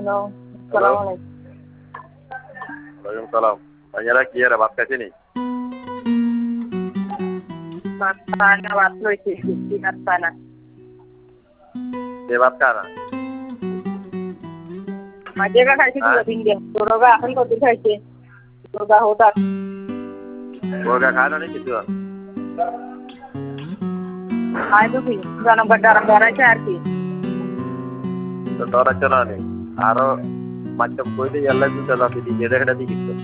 No, salam alaikum. Waalaikumsalam. Banyak lagi ya, dapat ke sini. Mana waktu itu di sana? Dapat kana? Macam apa kasih dua tinggal. Doroga akan kau tu kasih. Doroga hoda. Doroga kana ni kitu. Ayo tu, jangan berdarah cari. Dora cina ni. Aro macam kau itu yang lain tu lah di jeda ada di kitu.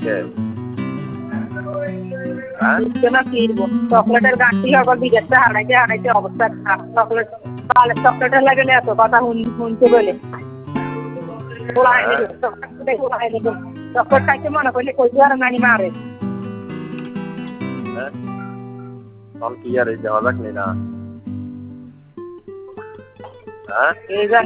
Cina kirbo. Chocolate ganti agar di jasa ada je obstat. Chocolate, kalau chocolate lagi ni tu kata hun boleh. Pulang ini, pulang ini. Chocolate kasih mana boleh kau jual mana ni mare. Om kiya re jawab ni na. Egan.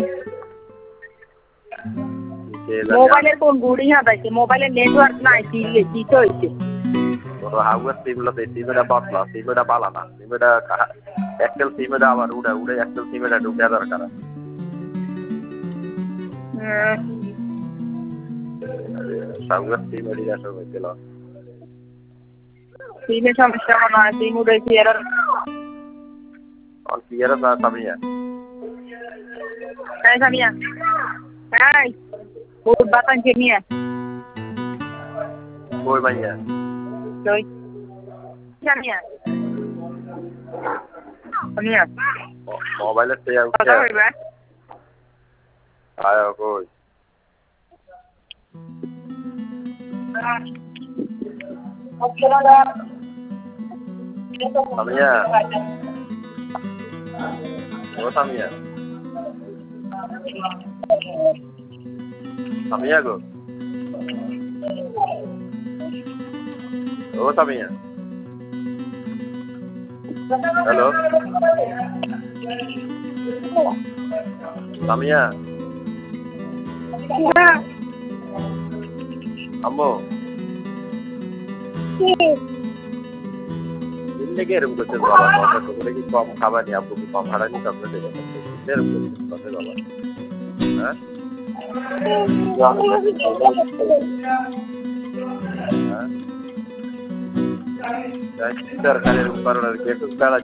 Mobile phone gudi ha dai. Mobile network na isile chito ise. Oro hawa sim lo de sim da batla, sim da balana, sim da Excel sim da abar uda Excel sim da ঢুকে দরকার। Hawa sim ri আসো হইছিল। Sime সমস্যা মনে হয় সিম উড়াইছি error. আর কি এর সামিয়া? এই সামিয়া। এই বহুত বাতান কেনিয়া। কই ভাইয়া? কই? সামিয়া। সামিয়া। মোবাইলের তে আউট। কথা কইবা? আয় কই। Samia. Oh Samia. Samia go. Oh Samia. Hello. Samia. Ammo. Ini ke rumah tu bapa, bapa tu lagi kau khabar ni, aku pun kau khabar ni tak boleh jadi. Ini rumah tu bapa. Jadi kita kalau rumah orang kita tu kalau